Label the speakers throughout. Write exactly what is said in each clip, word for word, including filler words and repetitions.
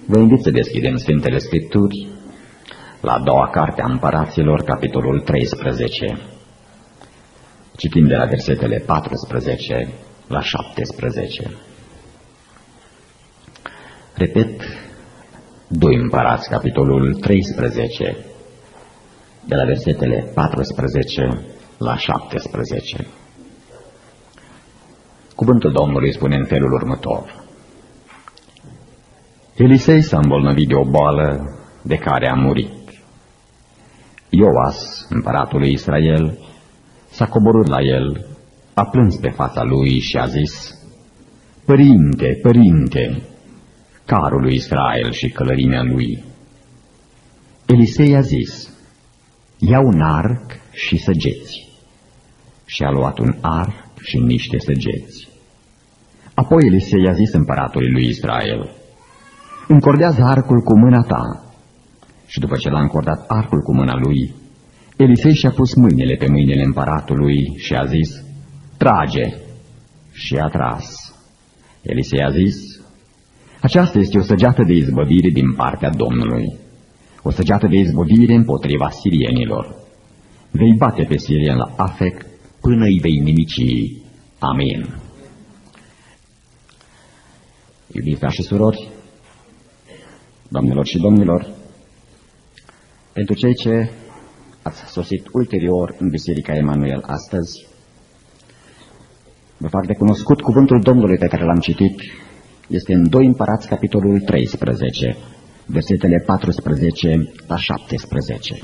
Speaker 1: Vă invit să deschidem Sfintele Scripturi la a doua carte a Împăraților, capitolul treisprezece. Citim de la versetele paisprezece la șaptesprezece. Repet, doi Împărați, capitolul treisprezece, de la versetele paisprezece la șaptesprezece. Cuvântul Domnului spune în felul următor. Elisei s-a îmbolnăvit de o boală de care a murit. Ioas, împăratul lui Israel, s-a coborât la el, a plâns pe fața lui și a zis: Părinte, părinte, carul lui Israel și călărimea lui. Elisei a zis: Ia un arc și săgeți. Și a luat un arc și niște săgeți. Apoi Elisei a zis împăratului lui Israel: Încordează arcul cu mâna ta. Și după ce l-a încordat arcul cu mâna lui, Elisei și-a pus mâinile pe mâinile împăratului și a zis: Trage! Și a tras. Elisei a zis: Aceasta este o săgeată de izbăvire din partea Domnului, o săgeată de izbăvire împotriva sirienilor. Vei bate pe sirieni la Afec până îi vei nimici. Amin. Iubiți frați și surori, doamnelor și domnilor, pentru cei ce ați sosit ulterior în Biserica Emanuel astăzi, vă fac de cunoscut cuvântul Domnului pe care l-am citit. Este în doi Împărați, capitolul treisprezece, versetele paisprezece la șaptesprezece.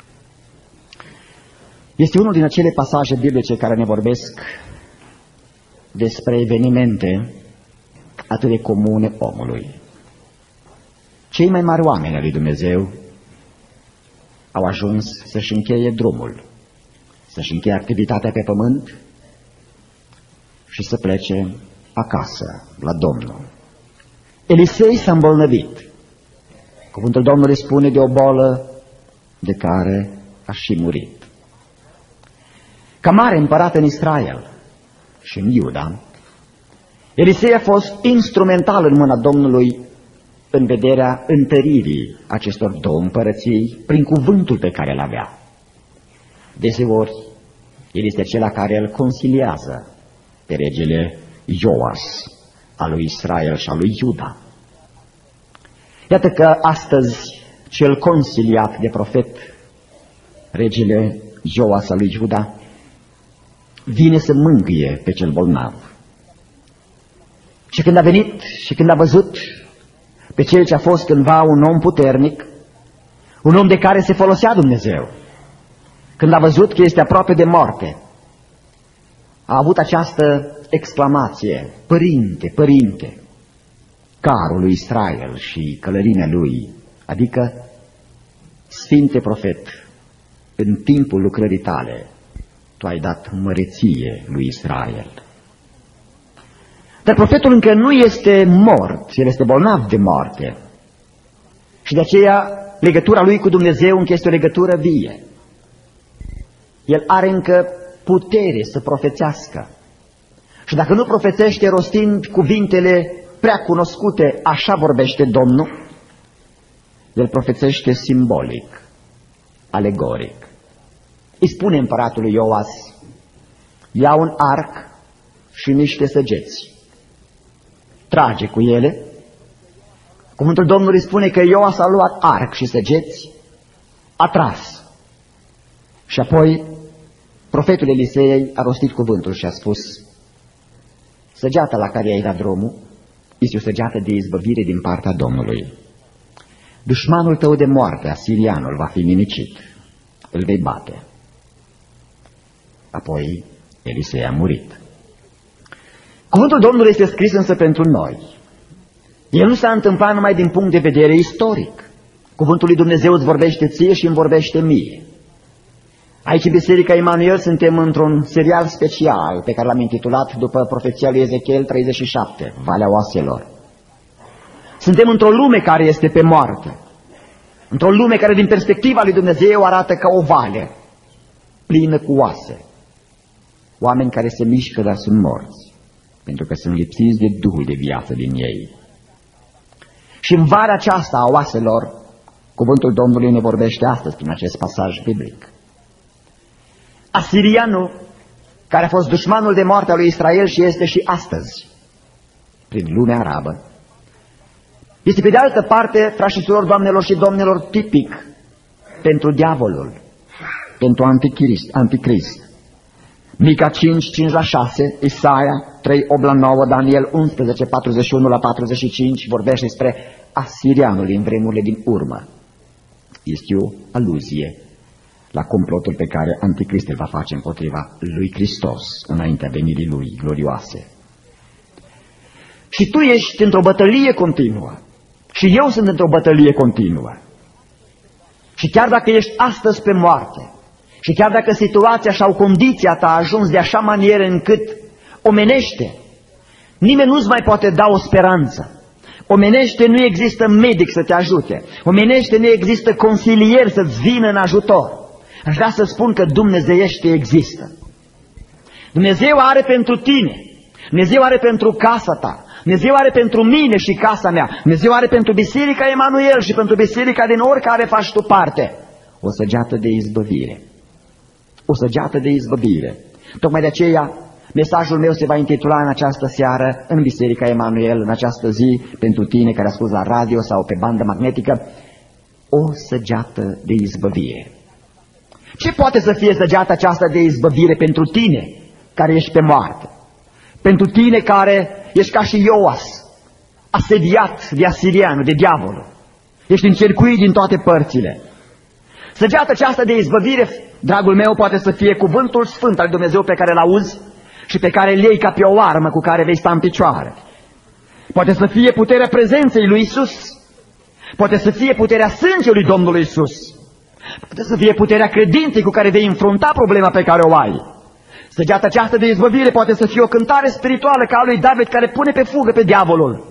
Speaker 1: Este unul din acele pasaje biblice care ne vorbesc despre evenimente atât de comune omului. Cei mai mari oameni ai lui Dumnezeu au ajuns să-și încheie drumul, să-și încheie activitatea pe pământ și să plece acasă, la Domnul. Elisei s-a îmbolnăvit. Cuvântul Domnului spune de o boală de care a și murit. Ca mare împărat în Israel și în Iuda, Elisei a fost instrumental în mâna Domnului în vederea întăririi acestor două împărății prin cuvântul pe care îl avea. Deseori, el este acela care îl consiliază pe regele Ioas, al lui Israel și al lui Iuda. Iată că astăzi cel consiliat de profet, regele Ioas al lui Iuda, vine să mângâie pe cel bolnav. Și când a venit și când a văzut pe cel ce a fost cândva un om puternic, un om de care se folosea Dumnezeu, când a văzut că este aproape de moarte, a avut această exclamație: Părinte, părinte, carul lui Israel și călărimea lui, adică Sfinte profet, în timpul lucrării tale, tu ai dat măreție lui Israel. Dar profetul încă nu este mort, el este bolnav de moarte. Și de aceea legătura lui cu Dumnezeu încă este o legătură vie. El are încă putere să profețească. Și dacă nu profețește rostind cuvintele prea cunoscute, așa vorbește Domnul, el profețește simbolic, alegoric. Îi spune împăratului Ioas: ia un arc și niște săgeți. Trage cu ele. Cuvântul Domnului spune că Ioas a luat arc și săgeți, a tras. Și apoi profetul Elisei a rostit cuvântul și a spus: săgeata la care ai dat drumul este o săgeată de izbăvire din partea Domnului. Dușmanul tău de moarte, asirianul, va fi nimicit. Îl vei bate. Apoi Elisei a murit. Cuvântul Domnului este scris însă pentru noi. El nu s-a întâmplat numai din punct de vedere istoric. Cuvântul lui Dumnezeu îți vorbește ție și îmi vorbește mie. Aici, în Biserica Emanuel, suntem într-un serial special pe care l-am intitulat după profeția lui Ezechiel treizeci și șapte, Valea Oaselor. Suntem într-o lume care este pe moarte, într-o lume care din perspectiva lui Dumnezeu arată ca o vale plină cu oase. Oameni care se mișcă, dar sunt morți, pentru că sunt lipsiți de Duhul de viață din ei. Și în vara aceasta a oaselor, cuvântul Domnului ne vorbește astăzi prin acest pasaj biblic. Asirianul, care a fost dușmanul de moarte a lui Israel și este și astăzi, prin lumea arabă, este pe de altă parte, frați și surori, doamnelor și domnilor, tipic pentru diavolul, pentru anticrist. anticrist. Mica cinci, cinci la șase, Isaia trei, opt la nouă, Daniel unsprezece, patruzeci și unu la patruzeci și cinci vorbește despre asirianul în vremurile din urmă. Este o aluzie la complotul pe care anticrist îl va face împotriva lui Hristos înaintea venirii lui glorioase. Și tu ești într-o bătălie continuă și eu sunt într-o bătălie continuă. Și chiar dacă ești astăzi pe moarte și chiar dacă situația sau condiția ta a ajuns de așa manieră încât omenește, nimeni nu-ți mai poate da o speranță. Omenește, nu există medic să te ajute. Omenește, nu există consilier să-ți vină în ajutor. Aș vrea să spun că dumnezeiește există. Dumnezeu are pentru tine, Dumnezeu are pentru casa ta, Dumnezeu are pentru mine și casa mea, Dumnezeu are pentru Biserica Emanuel și pentru biserica din oricare faci tu parte o săgeată de izbăvire. O săgeată de izbăvire. Tocmai de aceea mesajul meu se va intitula în această seară, în Biserica Emanuel, în această zi, pentru tine care asculți la radio sau pe bandă magnetică, o săgeată de izbăvire. Ce poate să fie săgeata aceasta de izbăvire pentru tine care ești pe moarte? Pentru tine care ești ca și Ioas, asediat de asirianul, de diavolul. Ești încercuit din toate părțile. Săgeata aceasta de izbăvire, dragul meu, poate să fie cuvântul sfânt al Dumnezeu pe care îl auzi și pe care îl iei ca pe o armă cu care vei sta în picioare. Poate să fie puterea prezenței lui Isus. Poate să fie puterea sângelui Domnului Isus. Poate să fie puterea credinței cu care vei înfrunta problema pe care o ai. Săgeata aceasta de izbăvire poate să fie o cântare spirituală ca a lui David care pune pe fugă pe diavolul.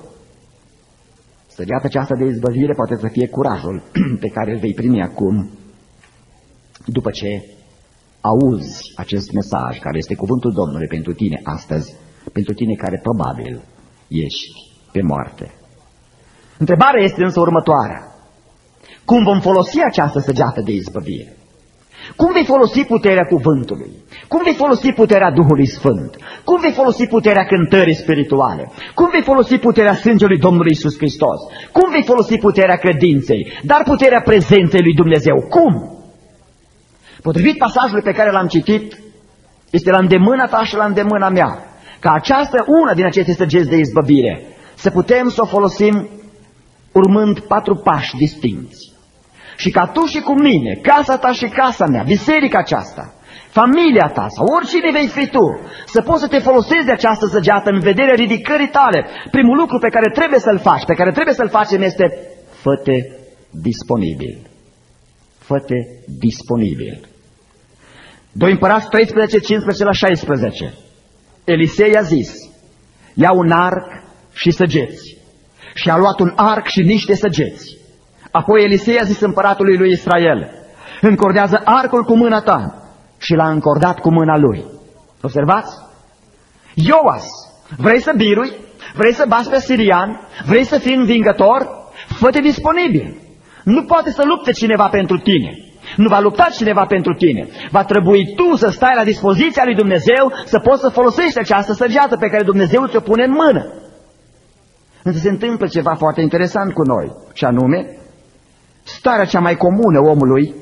Speaker 1: Săgeata aceasta de izbăvire poate să fie curajul pe care îl vei primi acum după ce auzi acest mesaj care este cuvântul Domnului pentru tine astăzi, pentru tine care probabil ești pe moarte. Întrebarea este însă următoarea. Cum vom folosi această săgeată de izbăvire? Cum vei folosi puterea cuvântului? Cum vei folosi puterea Duhului Sfânt? Cum vei folosi puterea cântării spirituale? Cum vei folosi puterea sângelui Domnului Iisus Hristos? Cum vei folosi puterea credinței? Dar puterea prezenței lui Dumnezeu. Cum? Potrivit pasajului pe care l-am citit, este la îndemâna ta și la îndemâna mea, ca această, una din aceste săgeți de izbăvire, să putem să o folosim urmând patru pași distincți. Și ca tu și cu mine, casa ta și casa mea, biserica aceasta, familia ta sau oricine vei fi tu, să poți să te folosești de această săgeată în vederea ridicării tale. Primul lucru pe care trebuie să-l faci, pe care trebuie să-l facem este fă-te disponibil. Fă-te disponibil. doi Împărați treisprezece, cincisprezece la șaisprezece. Elisei a zis, ia un arc și săgeți. Și a luat un arc și niște săgeți. Apoi Elisei a zis împăratului lui Israel, încordează arcul cu mâna ta, și l-a încordat cu mâna lui. Observați? Ioas, vrei să birui? Vrei să bați pe sirian? Vrei să fii învingător? Fă-te disponibil. Nu poate să lupte cineva pentru tine. Nu va lupta cineva pentru tine. Va trebui tu să stai la dispoziția lui Dumnezeu, să poți să folosești această săgeată pe care Dumnezeu ți-o pune în mână. Însă se întâmplă ceva foarte interesant cu noi, și anume, starea cea mai comună omului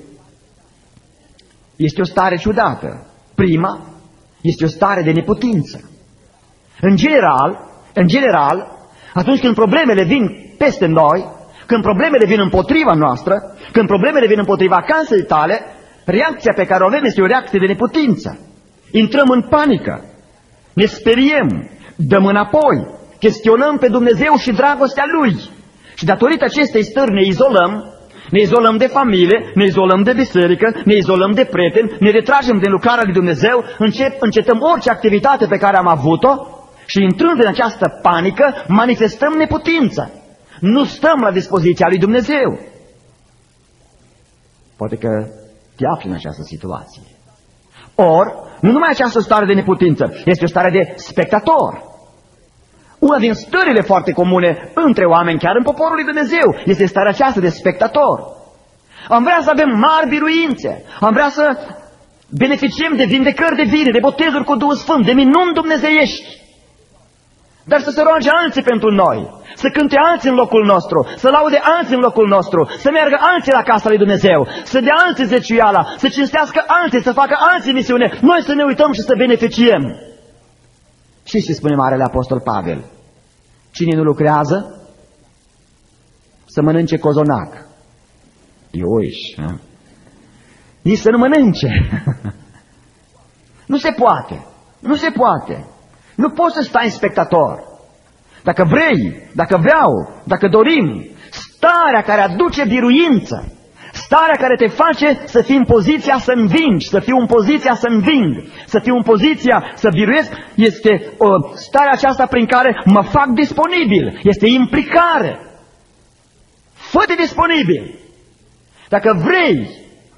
Speaker 1: este o stare ciudată. Prima este o stare de neputință. În general, în general, atunci când problemele vin peste noi, când problemele vin împotriva noastră, când problemele vin împotriva casei tale, reacția pe care o avem este o reacție de neputință. Intrăm în panică, ne speriem, dăm înapoi, chestionăm pe Dumnezeu și dragostea Lui. Și datorită acestei stări ne izolăm, ne izolăm de familie, ne izolăm de biserică, ne izolăm de prieteni, ne retragem din lucrarea lui Dumnezeu, încep, încetăm orice activitate pe care am avut-o și intrând în această panică manifestăm neputință. Nu stăm la dispoziția lui Dumnezeu. Poate că te afli în această situație. Or, nu numai această stare de neputință, este o stare de spectator. Una din stările foarte comune între oameni, chiar în poporul lui Dumnezeu, este starea aceasta de spectator. Am vrea să avem mari biruințe, am vrea să beneficiem de vindecări de vine, de botezuri cu Duhul Sfânt, de minuni dumnezeiești. Dar să se roage alții pentru noi, să cânte alții în locul nostru, să laude alții în locul nostru, să meargă alții la casa lui Dumnezeu, să dea alții zeciuiala, să cinstească alții, să facă alții misiune, noi să ne uităm și să beneficiem. Și ce spune Marele Apostol Pavel? Cine nu lucrează, să mănânce cozonac. Ioiși, nici să nu mănânce. Nu se poate, nu se poate. Nu poți să stai în spectator. Dacă vrei, dacă vreau, dacă dorim, starea care aduce biruință, starea care te face să fii în poziția să învingi, să fii în poziția să înving, să fii în poziția să biruiesc, este uh, starea aceasta prin care mă fac disponibil, este implicare. Fă-te disponibil. Dacă vrei,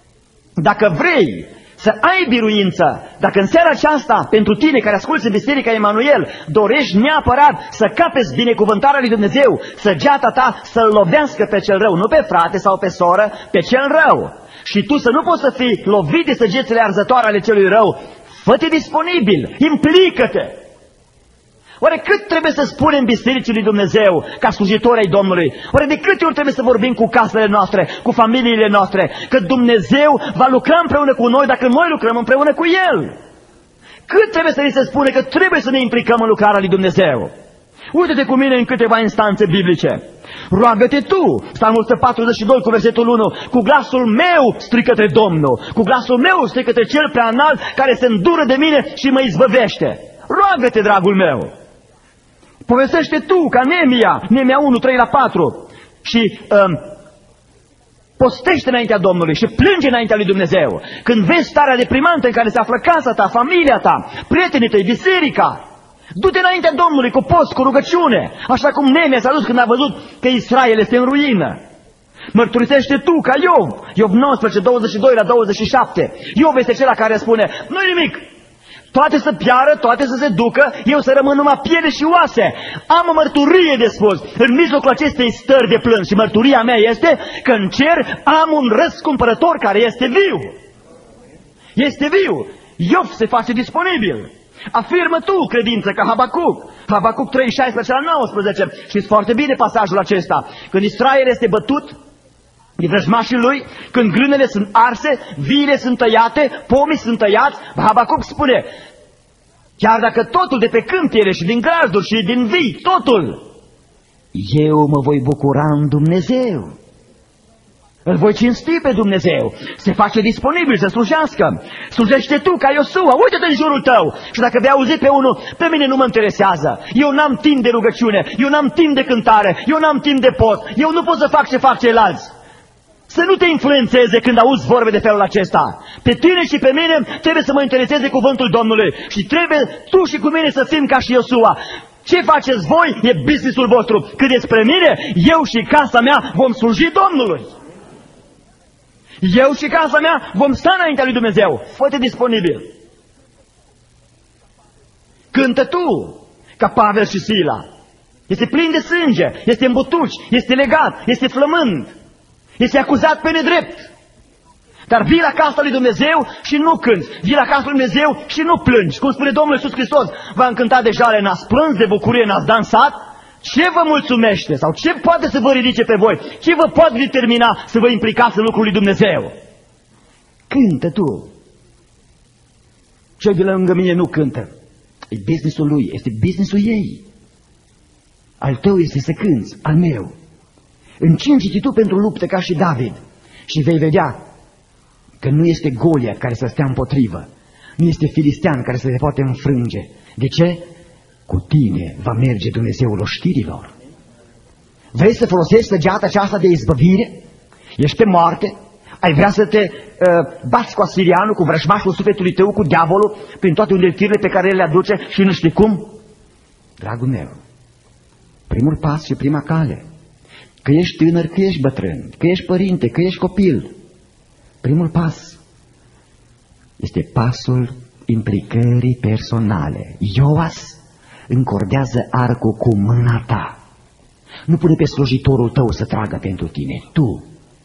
Speaker 1: dacă vrei să ai biruință, dacă în seara aceasta, pentru tine care asculți în Biserica Emanuel, dorești neapărat să capeți binecuvântarea lui Dumnezeu, săgeata ta să-l lovească pe cel rău, nu pe frate sau pe soră, pe cel rău. Și tu să nu poți să fii lovit de săgețile arzătoare ale celui rău, fă-te disponibil, implică-te. Oare cât trebuie să spunem Bisericii lui Dumnezeu ca slujitori ai Domnului? Oare de câte ori trebuie să vorbim cu casele noastre, cu familiile noastre, că Dumnezeu va lucra împreună cu noi dacă noi lucrăm împreună cu El? Cât trebuie să ni se spune că trebuie să ne implicăm în lucrarea lui Dumnezeu? Uite-te cu mine în câteva instanțe biblice. Roagă-te tu, Psalmul o sută patruzeci și doi cu versetul unu, cu glasul meu strig către Domnul, cu glasul meu strig către cel prea înalt care se îndură de mine și mă izbăvește. Roagă-te, dragul meu! Povestește tu ca Nemia, Nemia unu, trei la patru, și um, postește înaintea Domnului și plânge înaintea lui Dumnezeu. Când vezi starea deprimantă în care se află casa ta, familia ta, prietenii tăi, biserica, du-te înaintea Domnului cu post, cu rugăciune, așa cum Nemia s-a dus când a văzut că Israel este în ruină. Mărturisește tu ca Iov, Iov nouăsprezece, douăzeci și doi la douăzeci și șapte. Iov este acela care spune, nu-i nimic, toate să piară, toate să se ducă, eu să rămân numai piele și oase. Am o mărturie de spus în mijlocul acestei stări de plâns și mărturia mea este că în cer am un răscumpărător care este viu. Este viu. Iov se face disponibil. Afirmă tu credință ca Habacuc. Habacuc trei, șaisprezece la nouăsprezece. Știți foarte bine pasajul acesta. Când Israel este bătut de vrăjmașii lui, când grânele sunt arse, viile sunt tăiate, pomii sunt tăiați, Habacuc spune, chiar dacă totul de pe câmpiere și din grajduri și din vii, totul, eu mă voi bucura în Dumnezeu. Îl voi cinsti pe Dumnezeu. Se face disponibil să slujească. Slujește tu ca Iosua, uite-te în jurul tău. Și dacă vei auzi pe unul, pe mine nu mă interesează. Eu n-am timp de rugăciune, eu n-am timp de cântare, eu n-am timp de post, eu nu pot să fac ce fac ceilalți. Să nu te influențeze când auzi vorbe de felul acesta. Pe tine și pe mine trebuie să mă intereseze cuvântul Domnului. Și trebuie tu și cu mine să fim ca și Iosua. Ce faceți voi e businessul vostru. Cât despre mine, eu și casa mea vom sluji Domnului. Eu și casa mea vom sta înaintea lui Dumnezeu. Fă-te disponibil. Cântă tu ca Pavel și Sila. Este plin de sânge, este în butuci, este legat, este flămând. Este acuzat pe nedrept. Dar vii la casa lui Dumnezeu și nu cânți. Vii la casa lui Dumnezeu și nu plângi. Cum spune Domnul Iisus Hristos, v-am cântat de jale, n-ați plâns, de bucurie n-ați dansat. Ce vă mulțumește? Sau ce poate să vă ridice pe voi? Ce vă poate determina să vă implicați în lucrul lui Dumnezeu? Cântă tu. Cel de lângă mine nu cântă. E businessul lui, este businessul ei. Al tău este să cânți, al meu. Încinge-te tu pentru luptă ca și David și vei vedea că nu este Goliat care să stea împotrivă, nu este filistean care să se poate înfrânge. De ce? Cu tine va merge Dumnezeul oștirilor. Vrei să folosești săgeata aceasta de izbăvire? Ești pe moarte? Ai vrea să te uh, bați cu asirianul, cu vrăjmașul sufletului tău, cu diavolul, prin toate uneltirile pe care el le aduce și nu știi cum? Dragul meu, primul pas și prima cale, că ești tânăr, că ești bătrân, că ești părinte, că ești copil, primul pas este pasul implicării personale. Ioas încordează arcul cu mâna ta. Nu pune pe slujitorul tău să tragă pentru tine, tu.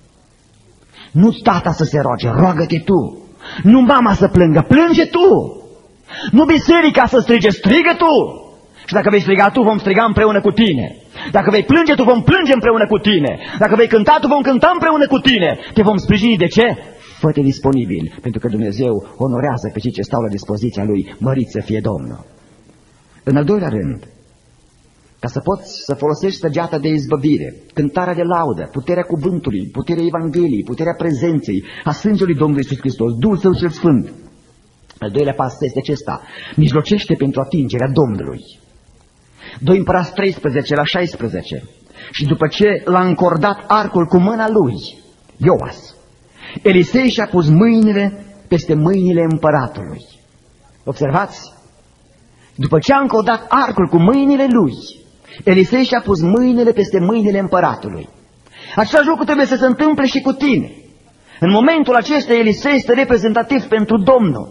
Speaker 1: Nu tata să se roage, roagă-te tu. Nu mama să plângă, plânge tu. Nu biserica să strige, strigă tu. Și dacă vei striga tu, vom striga împreună cu tine. Dacă vei plânge tu, vom plânge împreună cu tine. Dacă vei cânta tu, vom cânta împreună cu tine. Te vom sprijini. De ce? Fă-te disponibil, pentru că Dumnezeu onorează pe cei ce stau la dispoziția Lui. Mărit să fie Domnul. În al doilea rând, ca să poți să folosești săgeata de izbăvire, cântarea de laudă, puterea cuvântului, puterea Evangheliei, puterea prezenței, a sângelui Domnului Iisus Hristos, Duhul Său cel Sfânt. Al doilea pas este acesta: mijlocește pentru atingerea Domnului. doi Împărați treisprezece la șaisprezece. Și după ce l-a încordat arcul cu mâna lui, Ioas, Elisei și-a pus mâinile peste mâinile împăratului. Observați? După ce a încordat arcul cu mâinile lui, Elisei și-a pus mâinile peste mâinile împăratului. Același lucru trebuie să se întâmple și cu tine. În momentul acesta Elisei este reprezentativ pentru Domnul.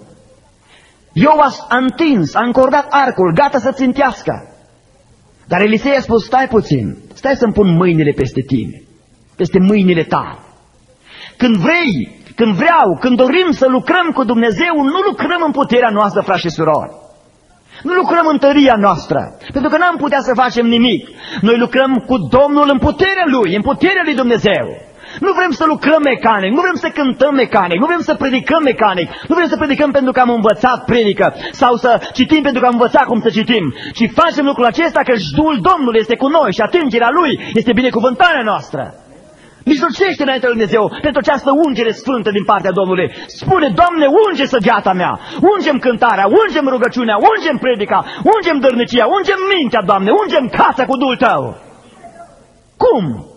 Speaker 1: Ioas a întins, a încordat arcul, gata să țintească. Dar Elisei a spus: stai puțin, stai să-mi pun mâinile peste tine, peste mâinile tale. Când vrei, când vreau, când dorim să lucrăm cu Dumnezeu, nu lucrăm în puterea noastră, frați și surori. Nu lucrăm în tăria noastră, pentru că n-am putea să facem nimic. Noi lucrăm cu Domnul în puterea Lui, în puterea Lui Dumnezeu. Nu vrem să lucrăm mecanic, nu vrem să cântăm mecanic, nu vrem să predicăm mecanic, nu vrem să predicăm pentru că am învățat predică sau să citim pentru că am învățat cum să citim, ci facem lucrul acesta că Duhul Domnului este cu noi și atingerea Lui este binecuvântarea noastră. Mijlocește înaintea lui Dumnezeu pentru această ungere sfântă din partea Domnului. Spune: Doamne, unge săgeata mea, ungem cântarea, ungem rugăciunea, ungem predica, ungem dărnicia, ungem mintea, Doamne, ungem casa cu Duhul Tău. Cum?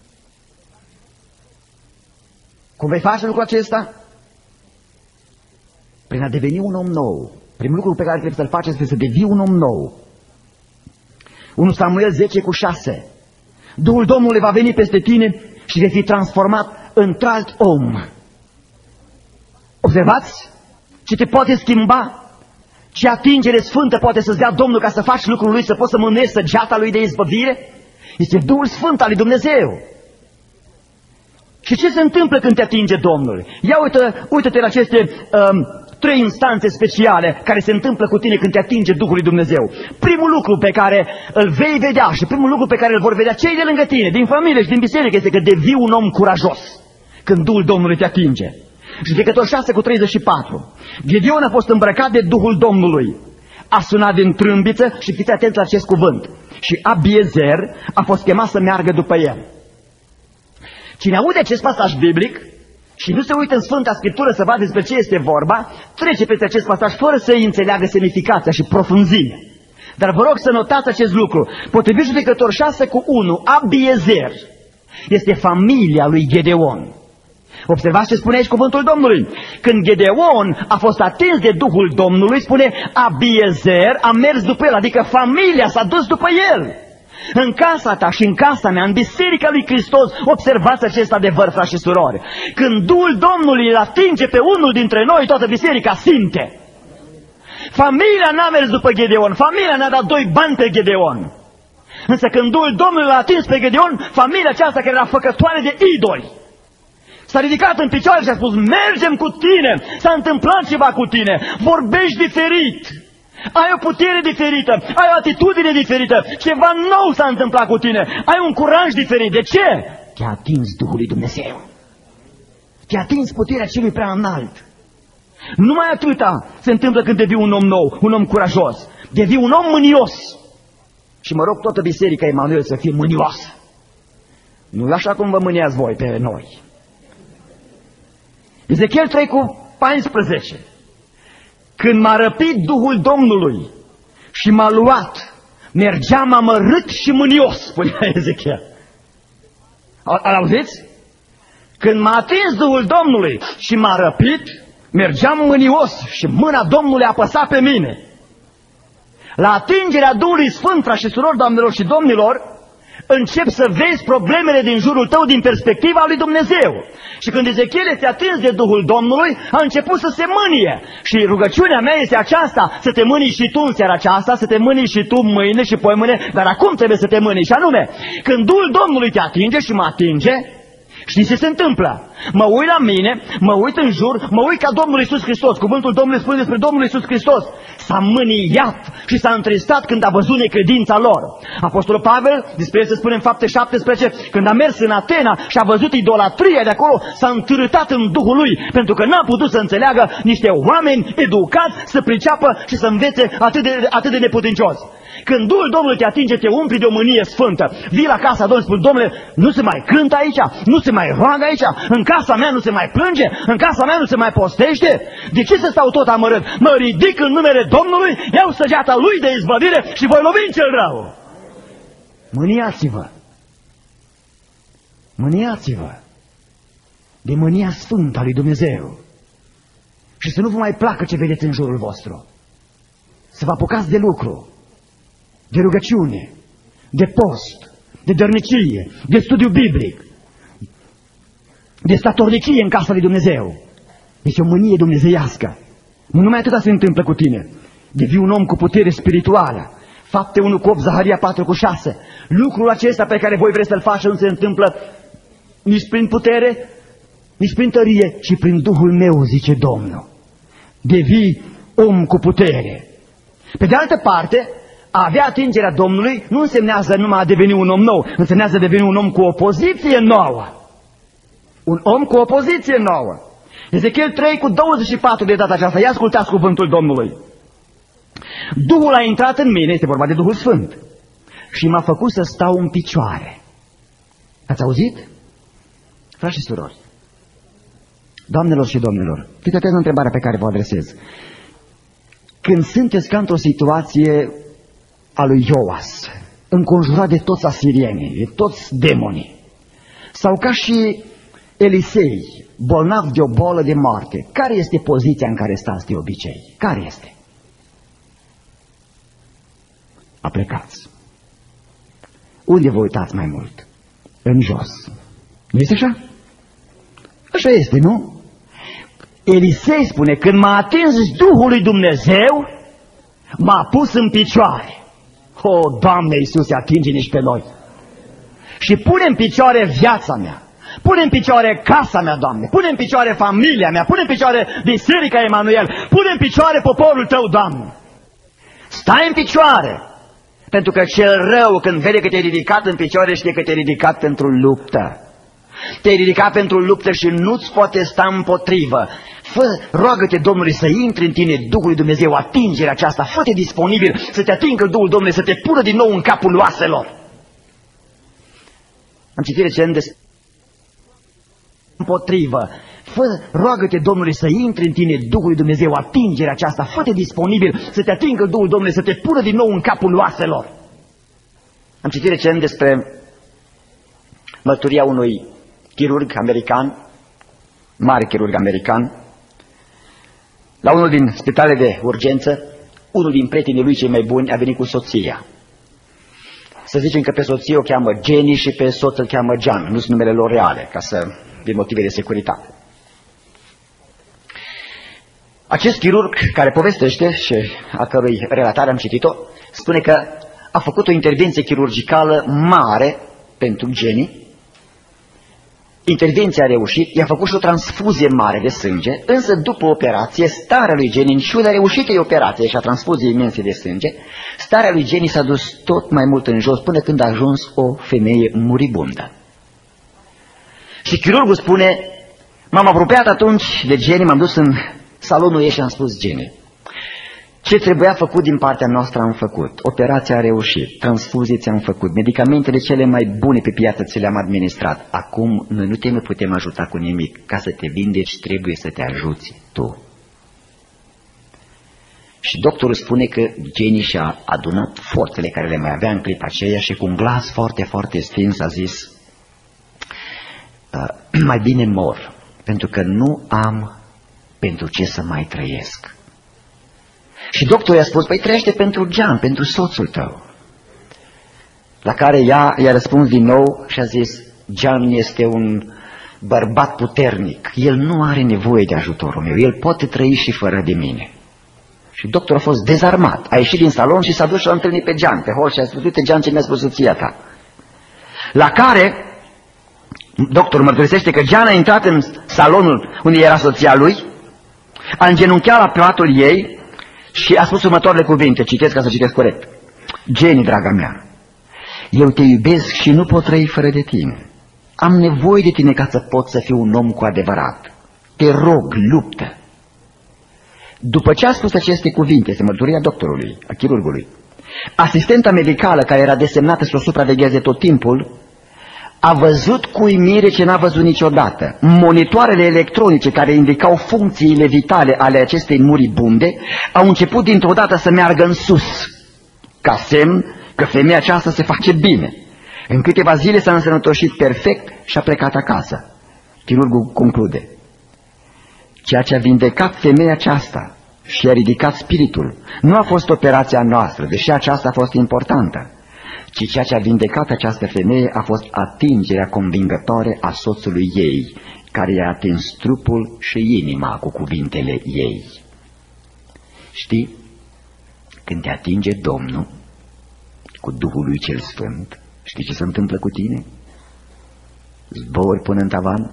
Speaker 1: Cum vei face lucrul acesta? Prin a deveni un om nou. Primul lucru pe care trebuie să-l faci este să devii un om nou. unu Samuel zece cu șase. Duhul Domnului va veni peste tine și vei fi transformat într-alt om. Observați ce te poate schimba, ce atingere sfântă poate să-ți dea Domnul ca să faci lucrul Lui, să poți să mânești săgeata Lui de izbăvire. Este Duhul Sfânt al lui Dumnezeu. Și ce se întâmplă când te atinge Domnul? Ia uită, uită-te la aceste um, trei instanțe speciale care se întâmplă cu tine când te atinge Duhul lui Dumnezeu. Primul lucru pe care îl vei vedea și primul lucru pe care îl vor vedea cei de lângă tine, din familie și din biserică, este că devii un om curajos când Duhul Domnului te atinge. Judecători șase cu treizeci și patru. Gedeon a fost îmbrăcat de Duhul Domnului. A sunat din trâmbiță și fiți atenți la acest cuvânt. Și Abiezer a fost chemat să meargă după el. Cine aude acest pasaj biblic și nu se uită în Sfânta Scriptură să vadă despre ce este vorba, trece peste acest pasaj fără să-i înțeleagă semnificația și profunzimea. Dar vă rog să notați acest lucru. Potrivit Judecători șase cu unu, Abiezer este familia lui Gedeon. Observați ce spune aici cuvântul Domnului. Când Gedeon a fost atins de Duhul Domnului, spune Abiezer a mers după el, adică familia s-a dus după el. În casa ta și în casa mea, în biserica lui Hristos, observați acest adevăr, frați și surori. Când Duhul Domnului îl atinge pe unul dintre noi, toată biserica simte. Familia n-a mers după Gedeon, familia n-a dat doi bani pe Gedeon. Însă când Duhul Domnului l-a atins pe Gedeon, familia aceasta care era făcătoare de idoli s-a ridicat în picioare și a spus: mergem cu tine, s-a întâmplat ceva cu tine, vorbești diferit. Ai o putere diferită, ai o atitudine diferită, ceva nou s-a întâmplat cu tine, ai un curaj diferit. De ce? Te-a atins Duhul lui Dumnezeu. Te-a atins puterea celui prea înalt. Numai atâta se întâmplă când devii un om nou, un om curajos. Devii un om mânios. Și mă rog toată biserica Emanuel să fie mânioasă. Nu așa cum vă mâniați voi pe noi. Ezechiel trei cu paisprezece. Când m-a răpit Duhul Domnului și m-a luat, mergeam amărât și mânios, spunea Ezechiel. Auziți? Când m-a atins Duhul Domnului și m-a răpit, mergeam mânios și mâna Domnului apăsa pe mine. La atingerea Duhului Sfânt, frați și surori, doamnelor și domnilor, începi să vezi problemele din jurul tău din perspectiva lui Dumnezeu. Și când Ezechiel este atins de Duhul Domnului, a început să se mânie. Și rugăciunea mea este aceasta, să te mânii și tu în seara aceasta, să te mânii și tu mâine și poi mâine, dar acum trebuie să te mânii. Și anume, când Duhul Domnului te atinge și mă atinge, știi ce se întâmplă? Mă uit la mine, mă uit în jur, mă uit ca Domnul Iisus Hristos. Cuvântul Domnului spune despre Domnul Iisus Hristos. S-a mâniat și s-a întristat când a văzut necredința lor. Apostolul Pavel, despre el se spune în Fapte șaptesprezece, când a mers în Atena și a văzut idolatria de acolo, s-a întârâtat în Duhul lui, pentru că n-a putut să înțeleagă niște oameni educați să priceapă și să învețe atât de, atât de neputincios. Când Duhul Domnului te atinge, te umpli de o mânie sfântă. Vii la casa Domnului, spun, Domnule, nu se mai cântă aici, nu se mai roagă aici, în casa mea nu se mai plânge, în casa mea nu se mai postește. De ce să stau tot amărât? Mă ridic în numele Domnului, iau săgeata lui de izbăvire și voi lovi în cel rău. Mâniați-vă! Mâniați-vă de mânia sfântă a lui Dumnezeu și să nu vă mai placă ce vedeți în jurul vostru. Să vă apucați de lucru, de rugăciune, de post, de dărnicie, de studiu biblic, de statornicie în casa lui Dumnezeu. Este o mânie dumnezeiască. Nu numai atâta se întâmplă cu tine. Devii un om cu putere spirituală. Fapte unu cu opt, Zaharia patru cu șase. Lucrul acesta pe care voi vreți să-l faci nu se întâmplă nici prin putere, nici prin tărie, ci prin Duhul meu, zice Domnul. Devii om cu putere. Pe de altă parte, a avea atingerea Domnului nu însemnează numai a deveni un om nou, însemnează a deveni un om cu o poziție nouă. Un om cu o poziție nouă. Ezechiel trei cu douăzeci și patru de data aceasta, ia ascultați cuvântul Domnului. Duhul a intrat în mine, este vorba de Duhul Sfânt, și m-a făcut să stau în picioare. Ați auzit? Frați și surori, doamnelor și domnilor, fiți atenți la întrebarea pe care vă adresez. Când sunteți ca într-o situație a lui Ioas, înconjurat de toți asirienii, de toți demonii, sau ca și Elisei, bolnav de o bolă de moarte, care este poziția în care stați de obicei? Care este? Aplecați. Unde vă uitați mai mult? În jos. Nu este așa? Așa este, nu? Elisei spune, când m-a atins Duhul lui Dumnezeu, m-a pus în picioare. O, Doamne Iisuse, atinge-ne și pe noi. Și pune în picioare viața mea. Pune în picioare casa mea, Doamne. Pune în picioare familia mea. Pune în picioare Biserica Emanuel. Pune în picioare poporul Tău, Doamne. Stai în picioare. Pentru că cel rău, când vede că te-ai ridicat în picioare, știe că te-ai ridicat pentru luptă. Te-ai ridicat pentru luptă și nu-ți poate sta împotrivă. Fă, roagă-te Domnului să intre în tine Duhul lui Dumnezeu, atingerea aceasta, fă-te disponibil să te atingă Duhul Domnului, să te pună din nou în capul oaselor. Am citit recent despre împotrivă. Fă, roagă-te Domnului să intre în tine Duhul lui Dumnezeu, atingerea aceasta, fă-te disponibil să te atingă Duhul Domnului, să te pună din nou în capul oaselor. Am citit recent despre mărturia unui chirurg american, mare chirurg american. La unul din spitalele de urgență, unul din prietenii lui cei mai buni a venit cu soția. Să zicem că pe soție o cheamă Jenny și pe soț îl cheamă John, nu sunt numele lor reale, ca să, din motive de securitate. Acest chirurg care povestește și a cărui relatare am citit-o, spune că a făcut o intervenție chirurgicală mare pentru Jenny. Intervenția a reușit, i-a făcut și o transfuzie mare de sânge, însă după operație, starea lui Jenny, în ciuda reușitei operației și a transfuziei imense de sânge, starea lui Jenny s-a dus tot mai mult în jos până când a ajuns o femeie muribundă. Și chirurgul spune, m-am apropiat atunci de Jenny, m-am dus în salonul ei și am spus, Jenny, ce trebuia făcut din partea noastră am făcut, operația a reușit, transfuzii ți-am făcut, medicamentele cele mai bune pe piață ți le-am administrat. Acum noi nu te mai putem ajuta cu nimic, ca să te vindeci trebuie să te ajuți tu. Și doctorul spune că Jenny și-a adunat forțele care le mai avea în clipa aceea și cu un glas foarte, foarte stins a zis, mai bine mor, pentru că nu am pentru ce să mai trăiesc. Și doctorul i-a spus, păi trăiește pentru Jean, pentru soțul tău. La care ea i-a răspuns din nou și a zis, Gian este un bărbat puternic, el nu are nevoie de ajutorul meu, el poate trăi și fără de mine. Și doctorul a fost dezarmat, a ieșit din salon și s-a dus și a întâlnit pe Gian, pe hol, și a spus, uite Gian, ce mi-a spus soția ta. La care doctorul mărturisește că Gian a intrat în salonul unde era soția lui, a îngenunchiat la patul ei și a spus următoarele cuvinte, citesc ca să citesc corect. Jenny, draga mea, eu te iubesc și nu pot trăi fără de tine. Am nevoie de tine ca să pot să fiu un om cu adevărat. Te rog, luptă. După ce a spus aceste cuvinte, este mărturia doctorului, a chirurgului, asistenta medicală care era desemnată să o supravegheze tot timpul, a văzut cu uimire ce n-a văzut niciodată. Monitoarele electronice care indicau funcțiile vitale ale acestei muribunde au început dintr-o dată să meargă în sus, ca semn că femeia aceasta se face bine. În câteva zile s-a însănătoșit perfect și a plecat acasă. Chirurgul conclude, ceea ce a vindecat femeia aceasta și a ridicat spiritul nu a fost operația noastră, deși aceasta a fost importantă, ci ceea ce a vindecat această femeie a fost atingerea convingătoare a soțului ei, care i-a atins trupul și inima cu cuvintele ei. Știi, când te atinge Domnul cu Duhul lui cel Sfânt, știi ce se întâmplă cu tine? Zbori până în tavan,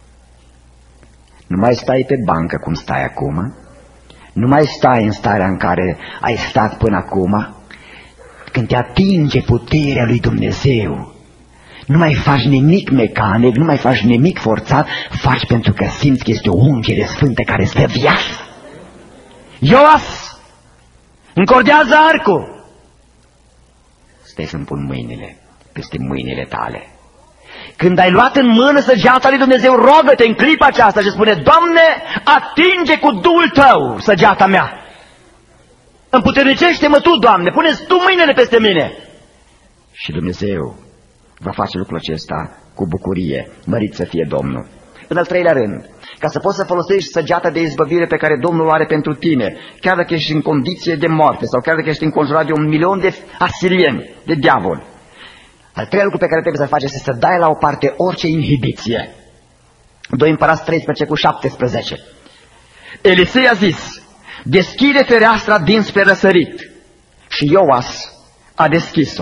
Speaker 1: nu mai stai pe bancă cum stai acum, nu mai stai în starea în care ai stat până acum. Când te atinge puterea lui Dumnezeu, nu mai faci nimic mecanic, nu mai faci nimic forțat, faci pentru că simți că este o ungere sfântă care îți dă viață. Ioas, încordează arcul. Stai să-mi pun mâinile peste mâinile tale. Când ai luat în mână săgeata lui Dumnezeu, rogă-te în clipa aceasta și spune, Doamne, atinge cu Duhul Tău săgeata mea. Împuternicește-mă Tu, Doamne, pune-ți Tu mâinile peste mine. Și Dumnezeu va face lucrul acesta cu bucurie, mărit să fie Domnul. În al treilea rând, ca să poți să folosești săgeata de izbăvire pe care Domnul o are pentru tine, chiar dacă ești în condiție de moarte sau chiar dacă ești înconjurat de un milion de asirieni, de diavoli, al treilea lucru pe care trebuie să faci este să dai la o parte orice inhibiție. doi Împărați treisprezece cu șaptesprezece. Elisei a zis, deschide fereastra dinspre răsărit. Și Ioas a deschis-o.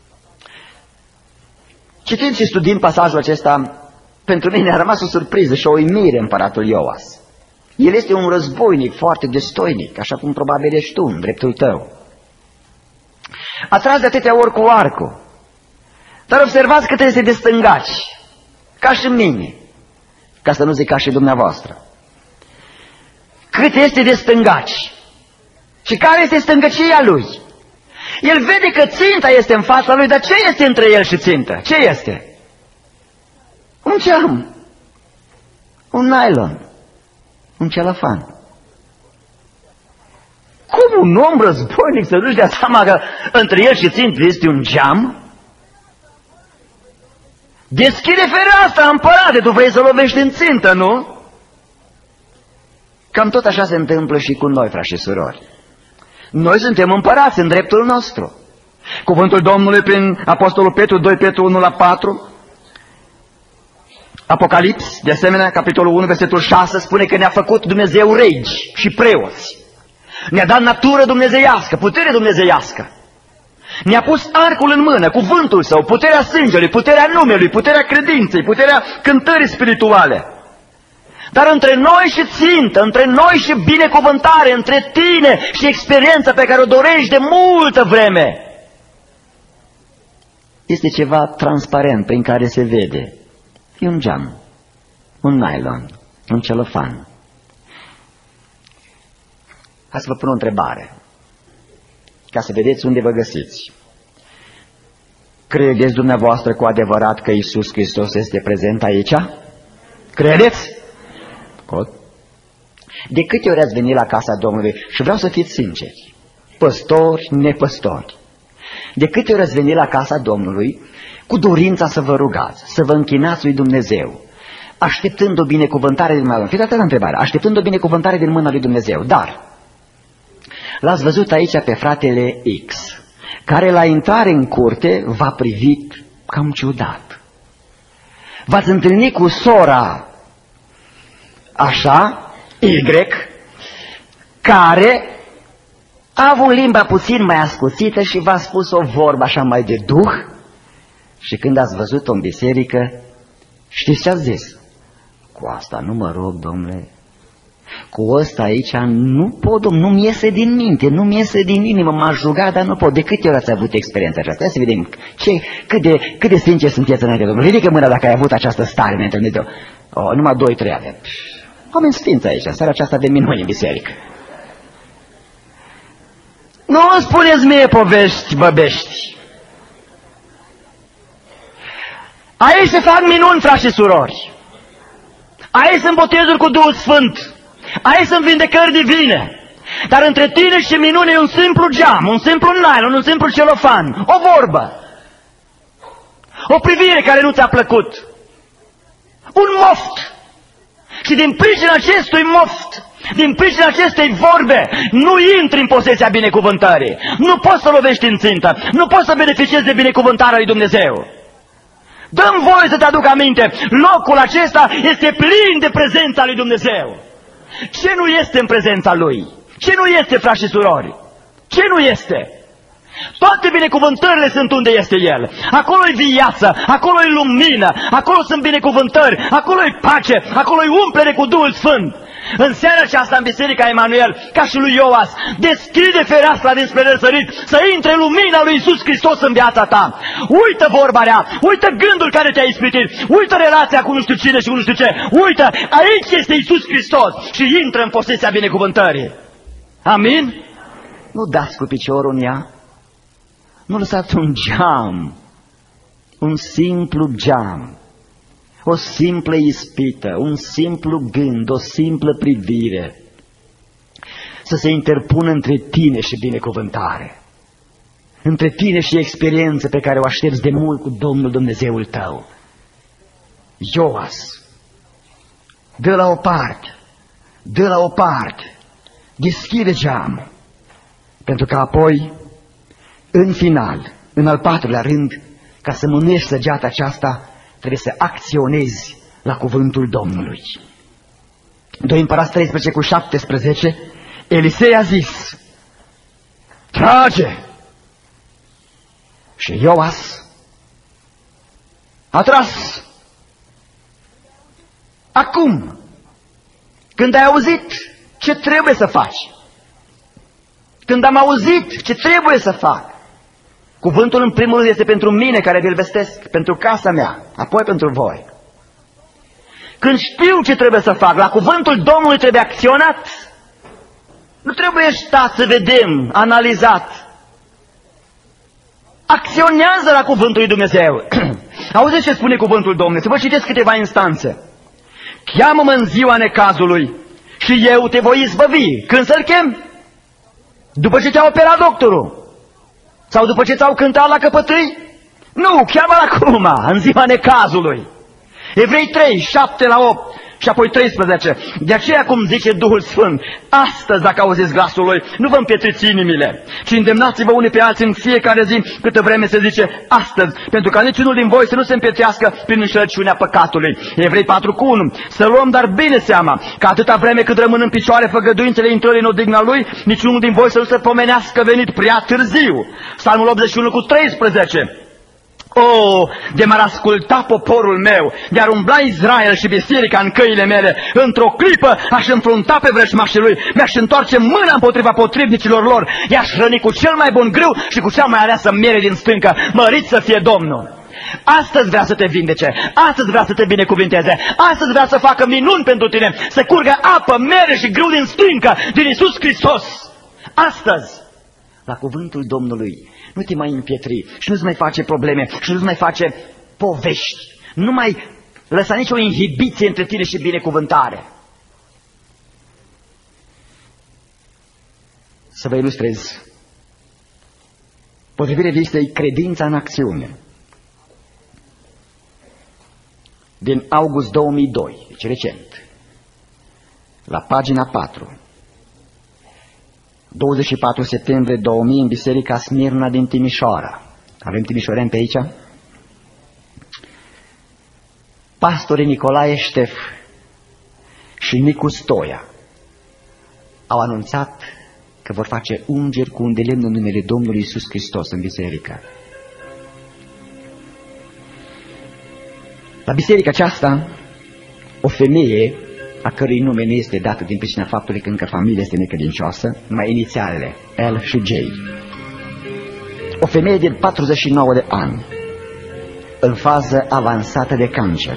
Speaker 1: Citind și studiind pasajul acesta, pentru mine a rămas o surpriză și o uimire împăratul Ioas. El este un războinic foarte destoinic, așa cum probabil ești tu în dreptul tău. A tras de atâtea ori cu arcul, dar observați cât este de stângaci, ca și mine, ca să nu zic ca și dumneavoastră. Cât este de stângaci și care este stângăcia lui. El vede că ținta este în fața lui, dar ce este între el și țintă? Ce este? Un geam, un nylon, un celofan. Cum un om războinic să nu-și dea seama că între el și țintă este un geam? Deschide fereastra, împărate, tu vrei să lovești în țintă, nu? Cam tot așa se întâmplă și cu noi, frați și surori. Noi suntem împărați în dreptul nostru. Cuvântul Domnului prin Apostolul Petru, doi Petru unu la patru, Apocalips, de asemenea, capitolul unu, versetul șase, spune că ne-a făcut Dumnezeu regi și preoți. Ne-a dat natură dumnezeiască, putere dumnezeiască. Ne-a pus arcul în mână, cuvântul Său, puterea sângelui, puterea numelui, puterea credinței, puterea cântării spirituale. Dar între noi și țintă, între noi și binecuvântare, între tine și experiența pe care o dorești de multă vreme, este ceva transparent prin care se vede. E un geam, un nylon, un celofan. Hai să vă pun o întrebare, ca să vedeți unde vă găsiți. Credeți dumneavoastră cu adevărat că Iisus Hristos este prezent aici? Credeți? Pot? De câte ori ați venit la casa Domnului, și vreau să fiți sinceri, păstori, nepăstori, de câte ori ați venit la casa Domnului cu dorința să vă rugați, să vă închinați lui Dumnezeu, așteptând o binecuvântare din mâna lui, fiți atâta întrebare, așteptând o binecuvântare din mâna lui Dumnezeu, dar l-ați văzut aici pe fratele X, care la intrare în curte v-a privit cam ciudat. V-ați întâlnit cu sora așa, Y, care a avut limba puțin mai ascuțită și v-a spus o vorbă așa mai de duh și când ați văzut-o în biserică, știți ce ați zis? Cu asta nu mă rog, domnule, cu ăsta aici nu pot, domn, nu-mi iese din minte, nu-mi iese din inimă, m-aș ruga, dar nu pot. De câte ori ați avut experiența aceasta? Hai să vedem ce, cât, de, cât de sincer sunteți înainte, domnule. Ridică mâna dacă ai avut această stare înainte de Dumnezeu. Oh, numai doi, trei avem. Oameni sfinți aici, seara aceasta de minuni în biserică. Nu îmi spuneți mie povești băbești. Aici se fac minuni, frați și surori. Aici sunt botezuri cu Duhul Sfânt. Aici sunt vindecări divine. Dar între tine și minune e un simplu geam, un simplu nylon, un simplu celofan, o vorbă, o privire care nu ți-a plăcut, un moft. Și din pricina acestui moft, din pricina acestei vorbe, nu intri în posesia binecuvântării. Nu poți să lovești în țintă, nu poți să beneficiezi de binecuvântarea lui Dumnezeu. Dă-mi voie să te aduc aminte, locul acesta este plin de prezența lui Dumnezeu. Ce nu este în prezența Lui? Ce nu este, frați și surori? Ce nu este? Toate binecuvântările sunt unde este El. Acolo e viață, acolo e lumină, acolo sunt binecuvântări, acolo e pace, acolo e umplere cu Duhul Sfânt. În seara aceasta, în Biserica Emanuel, ca și lui Ioas, deschide fereastra dinspre răsărit, să intre lumina lui Iisus Hristos în viața ta. Uită vorba rea, uită gândul care te-a ispitit, uită relația cu nu știu cine și cu nu știu ce, uită, aici este Iisus Hristos și intră în posesia binecuvântării. Amin? Nu dați cu piciorul în ea, nu lăsați un geam, un simplu geam, o simplă ispită, un simplu gând, o simplă privire, să se interpună între tine și binecuvântare, între tine și experiență pe care o aștepți de mult cu Domnul Dumnezeul tău. Ioas, dă la o parte, dă la o parte, deschide geamul, pentru că apoi, în final, în al patrulea rând, ca să mânești săgeata aceasta, trebuie să acționezi la cuvântul Domnului. doi Împărați treisprezece cu șaptesprezece, Elisei a zis, trage! Și Ioas a tras. Acum, când ai auzit ce trebuie să faci, când am auzit ce trebuie să fac, cuvântul în primul rând este pentru mine care vi-l vestesc, pentru casa mea, apoi pentru voi. Când știu ce trebuie să fac, la cuvântul Domnului trebuie acționat. Nu trebuie stat să vedem, analizat. Acționează la cuvântul lui Dumnezeu. Auziți ce spune cuvântul Domnului? Să vă citesc câteva instanțe. Cheamă-mă în ziua necazului și eu te voi izbăvi. Când să-l chem? După ce te-a operat doctorul? Sau după ce ți-au cântat la căpătâi? Nu, cheamă-l acum, în ziua necazului. Evrei trei, șapte la opt și apoi treisprezece. De aceea, cum zice Duhul Sfânt, astăzi, dacă auziți glasul lui, nu vă împietriți inimile, ci îndemnați-vă unii pe alții în fiecare zi, câtă vreme se zice astăzi, pentru ca niciunul din voi să nu se împietrească prin înșelăciunea păcatului. Evrei patru cu unu. Să luăm dar bine seama că atâta vreme cât rămân în picioare făgăduințele intrării în odihna lui, niciunul din voi să nu se pomenească venit prea târziu. Psalmul optzeci și unu cu treisprezece. O, de m-ar asculta poporul meu, de-ar umbla Israel și biserica în căile mele, într-o clipă aș înfrunta pe vrăjmașii lui, mi-aș întoarce mâna împotriva potrivnicilor lor, i-aș hrăni cu cel mai bun grâu și cu cea mai aleasă mere din stâncă, mărit să fie Domnul. Astăzi vrea să te vindece, astăzi vrea să te binecuvinteze, astăzi vrea să facă minuni pentru tine, să curgă apă, mere și grâu din stâncă, din Iisus Hristos. Astăzi, la cuvântul Domnului, nu te mai împietri și nu-ți mai face probleme și nu-ți mai face povești. Nu mai lăsa nicio inhibiție între tine și binecuvântare. Să vă ilustrez. Potrivirea este credința în acțiune. Din august două mii doi, deci recent, la pagina patru. douăzeci și patru septembrie două mii, în Biserica Smirna din Timișoara. Avem timișoreni pe aici? Pastorii Nicolae Ștef și Nicu Stoia au anunțat că vor face ungeri cu un de lemn în numele Domnului Iisus Hristos în biserică. La biserica aceasta, o femeie, a cărui nume nu este dată din pricina faptului că încă familia este necredincioasă, numai inițialele, L și J. O femeie de patruzeci și nouă de ani, în fază avansată de cancer.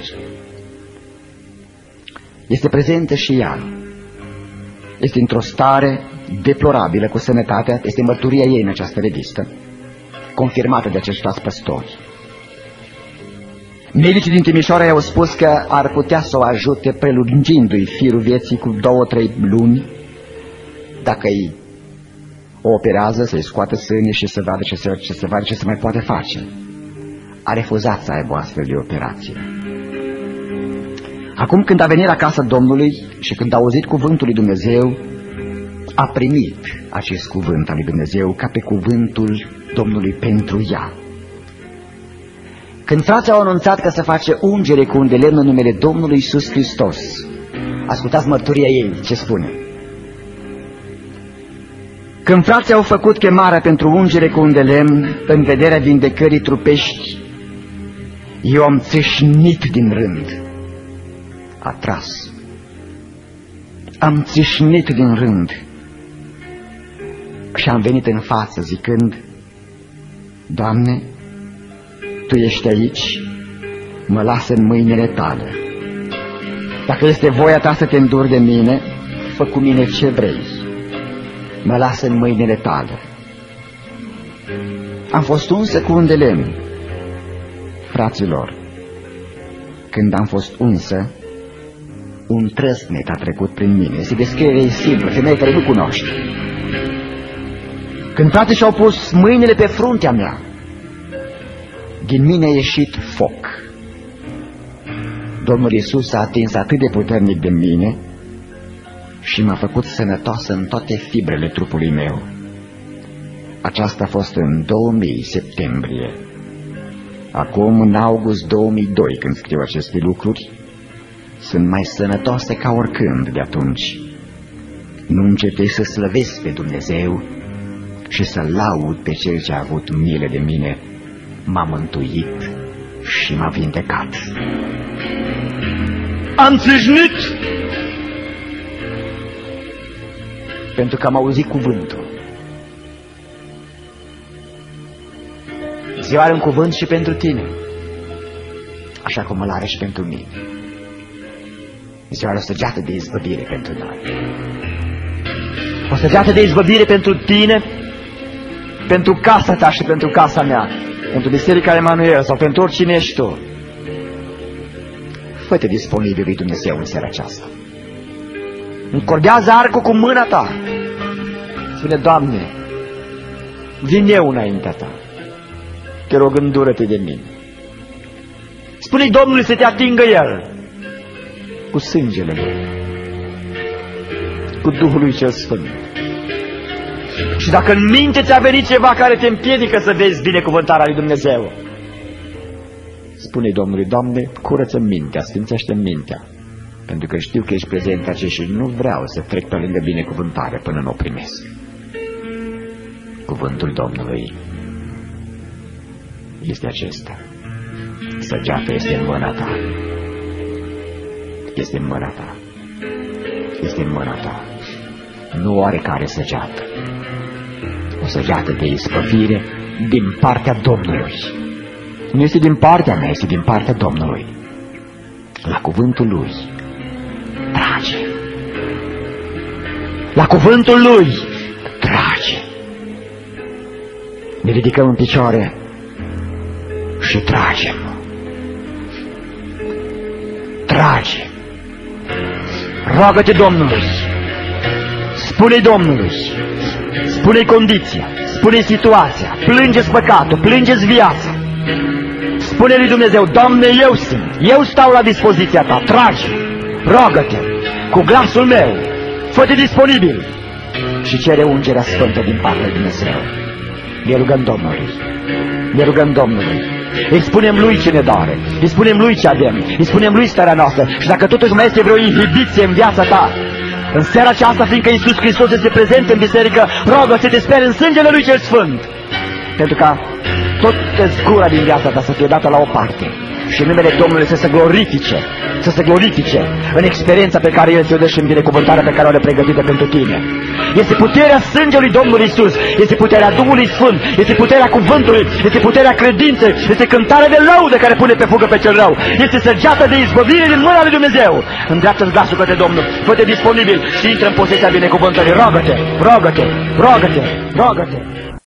Speaker 1: Este prezentă și ea. Este într-o stare deplorabilă cu sănătatea, este mărturia ei în această revistă, confirmată de acești păstori. Medicii din Timișoara i-au spus că ar putea să o ajute prelungindu-i firul vieții cu două, trei luni, dacă îi o operează, să-i scoată sânii și să vadă ce se, ce se vadă ce se mai poate face. A refuzat să aibă o astfel de operație. Acum când a venit la casa Domnului și când a auzit cuvântul lui Dumnezeu, a primit acest cuvânt al lui Dumnezeu ca pe cuvântul Domnului pentru ea. Când frații au anunțat că se face ungere cu un de lemn în numele Domnului Iisus Hristos, ascultați mărturia ei, ce spune. Când frații au făcut chemarea pentru ungere cu un de lemn, în vederea vindecării trupești, eu am țâșnit din rând. A tras. Am țâșnit din rând și am venit în față zicând, Doamne, Tu ești aici, mă lasă în mâinile Tale. Dacă este voia Ta să te înduri de mine, fă cu mine ce vrei. Mă lasă în mâinile Tale. Am fost unsă cu un de lemn. Fraților, când am fost unsă, un trăsnet a trecut prin mine. Este descriere simplă, femeie care nu cunoaște. Când frații și-au pus mâinile pe fruntea mea, din mine a ieșit foc. Domnul Iisus s-a atins atât de puternic de mine și m-a făcut sănătoasă în toate fibrele trupului meu. Aceasta a fost în două mii septembrie. Acum, în august două mii doi, când scriu aceste lucruri, sunt mai sănătoase ca oricând de atunci. Nu încetei să slăvesc pe Dumnezeu și să laud pe Cel ce a avut milă de mine, m-a mântuit și m-a vindecat. Am țâșnit pentru că am auzit cuvântul. Ziua are un cuvânt și pentru tine, așa cum îl are și pentru mine. Ziua are o săgeată de izbăvire pentru noi. O săgeată de izbăvire pentru tine, pentru casa ta și pentru casa mea, pentru Biserica Emanuel sau pentru oricine ești tu. Fă-te disponibil lui Dumnezeu în seara aceasta. Încordează arcul cu mâna ta. Spune, Doamne, vin eu înaintea ta. Te rog, îndură-te de mine. Spune-i Domnului să te atingă El cu sângele Lui, cu Duhul Lui Cel Sfânt. Și dacă în minte ți-a venit ceva care te împiedică să vezi binecuvântarea lui Dumnezeu, spune-i Domnului, Doamne, curăță mintea, sfințește mintea, pentru că știu că ești prezent aici și nu vreau să trec pe lângă binecuvântare până nu o primesc. Cuvântul Domnului este acesta. Săgeata este în mâna ta. Este în mâna ta. Este în mâna ta. Nu oarecare săgeată. O săgeată de izbăvire din partea Domnului. Nu este din partea mea, este din partea Domnului. La cuvântul Lui trage. La cuvântul Lui trage. Ne ridicăm în picioare și tragem. Trage. Roagă-te Domnului. Spune-i Domnului. Spune-i condiția. Spune-i situația. Plângeți păcatul. Plângeți viața. Spune lui Dumnezeu, Doamne, eu sunt. Eu stau la dispoziția ta. Trage. Roagă-te. Cu glasul meu. Fă-te disponibil. și cere ungerea sfântă din partea lui Dumnezeu. Ne rugăm Domnului, ne rugăm Domnului, îi spunem Lui ce ne doare, îi spunem Lui ce avem, îi spunem Lui starea noastră. Și dacă totuși mai este vreo inhibiție în viața ta, în seara aceasta, fiindcă Iisus Hristos este prezent în biserică, rogă să te speri în sângele Lui cel Sfânt, pentru ca toată zgura din viața ta să fie dată la o parte și numele Domnului să se glorifice, să se glorifice în experiența pe care El ți-o dă și în binecuvântarea pe care o are pregătită pentru tine. Este puterea sângelui Domnului Iisus, este puterea Duhului Sfânt, este puterea cuvântului, este puterea credinței, este cântarea de laudă care pune pe fugă pe cel rău, este săgeata de izbăvire din mâna lui Dumnezeu. Îndreaptă-ți glasul către Domnul, fă-te disponibil și intră în posesia binecuvântării. Rogă-te, rogă-te, rogă-te, rogă-te.